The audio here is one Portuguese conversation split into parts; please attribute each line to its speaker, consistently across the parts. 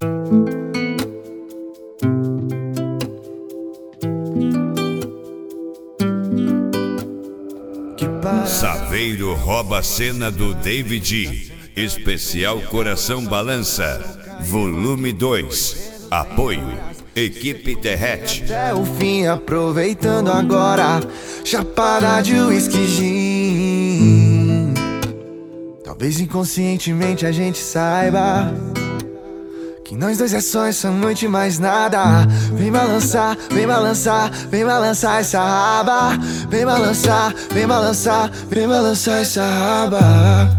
Speaker 1: Saveiro rouba a cena do David. Especial Coração Balança, volume 2. Apoio Equipe Terrete.
Speaker 2: Até o fim, aproveitando agora, chapada de whisky gin. Talvez inconscientemente a gente saiba que nós dois é só essa noite, mais nada. Vem balançar, vem balançar, vem balançar essa raba. Vem balançar, vem balançar, vem balançar essa raba.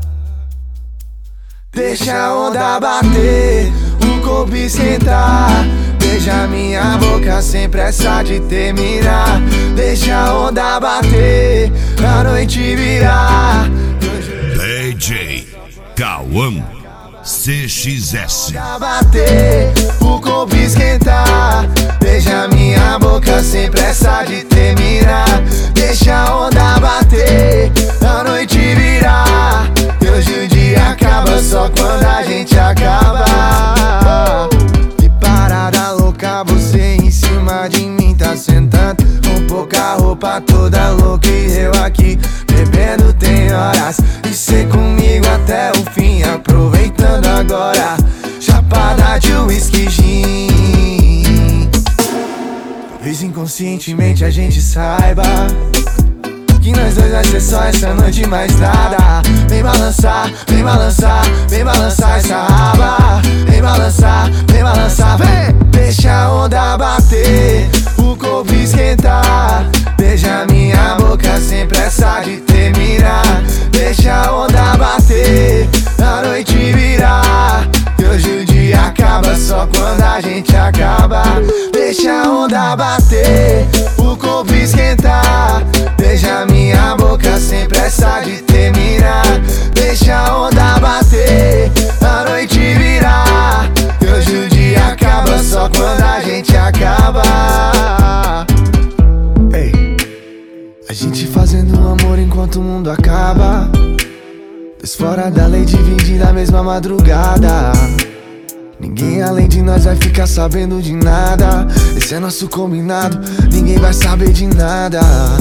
Speaker 2: Deixa a onda bater, o corpo esquentar. Beija minha boca sem pressa de terminar. Deixa a onda bater, a noite virar.
Speaker 1: DJ Cauã CXS.
Speaker 2: Bater, o corpo esquentar. Beija minha boca sem pressa de terminar. Deixa a onda bater, a noite virar. E hoje o dia acaba só quando a gente acaba. Que parada louca, você em cima de mim tá sentando, com pouca roupa, toda louca, e eu aqui bebendo tem horas. E cê comigo até o fim, aproveitando agora, chapada de whisky gin. Talvez inconscientemente a gente saiba que nós dois vai ser só essa noite, mais nada. Vem balançar, vem balançar, vem balançar essa raba. Vem balançar, vem balançar, vem. Deixa a onda bater, o corpo esquentar. Beija minha boca sem pressa de terminar. Deixa a onda bater, a noite virar. E hoje o dia acaba só quando a gente acaba. Deixa a onda bater, o corpo esquentar. Beija minha boca sem pressa de terminar. Deixa a onda bater, a noite virar. E hoje o dia acaba só quando a gente acaba. Ei, a gente fazendo amor enquanto o mundo acaba. Dois fora da lei, dividindo a mesma madrugada. Ninguém além de nós vai ficar sabendo de nada. Esse é nosso combinado, ninguém vai saber de nada.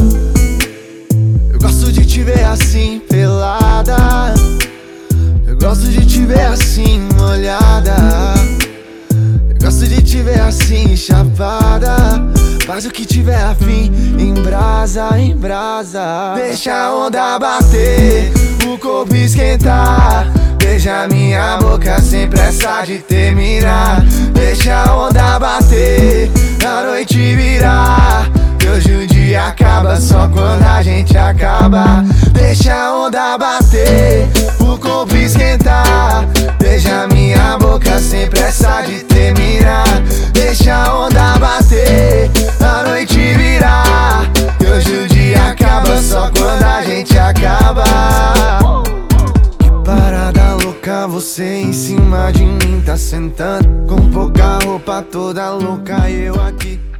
Speaker 2: Eu gosto de te ver assim, pelada. Eu gosto de te ver assim, molhada. Eu gosto de te ver assim, chapada. Faz o que tiver afim, em brasa, em brasa. Deixa a onda bater, o corpo esquentar. Beija minha boca sem pressa de terminar. Deixa a onda bater, a noite virar. E hoje o dia acaba só quando a gente acaba. Deixa a onda bater, o corpo esquentar. Beija minha boca sem pressa de terminar. Deixa a onda bater, a noite virar. E hoje o dia acaba só quando a gente acaba. Que parada louca, você em cima de mim tá sentando, com pouca roupa, toda louca, e eu aqui